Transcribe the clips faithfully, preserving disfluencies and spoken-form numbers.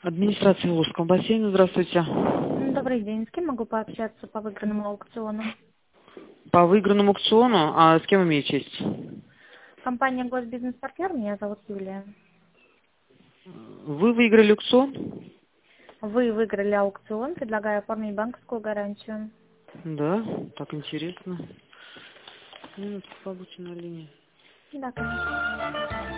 Администрация Волжского бассейна, здравствуйте. Добрый день. С кем могу пообщаться по выигранному аукциону? По выигранному аукциону, а с кем имею честь? Компания Госбизнес-партнер, меня зовут Юлия. Вы выиграли аукцион? Вы выиграли аукцион, предлагаю оформить банковскую гарантию. Да, так интересно. Минутку, побудьте на линии. Да, конечно.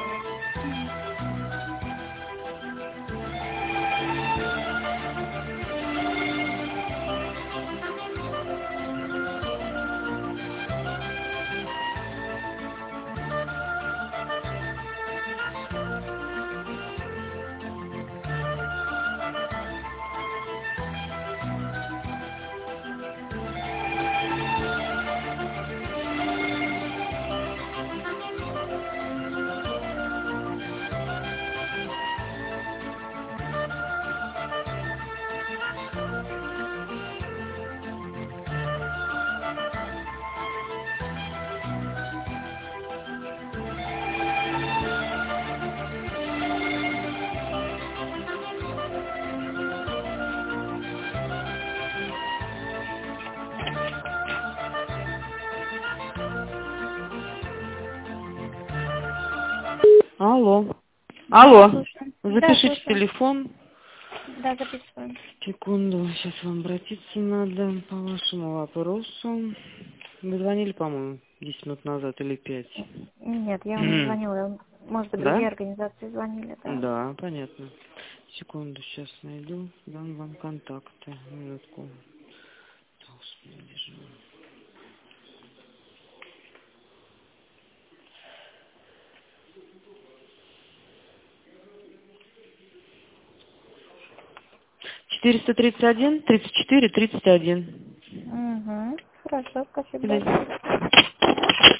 Алло. Алло. Слушаю. Запишите Да, слушаю. телефон. Да, записываю. Секунду, сейчас вам обратиться надо по вашему вопросу. Вы звонили, по-моему, десять минут назад или пять. Нет, я вам не звонила. Может быть, другие Да? организации звонили, да? Да, понятно. Секунду, сейчас найду, дам вам контакты. Минутку. Господи, где же он? четыреста тридцать один, тридцать четыре, тридцать один. Угу. Хорошо, спасибо Или- большое.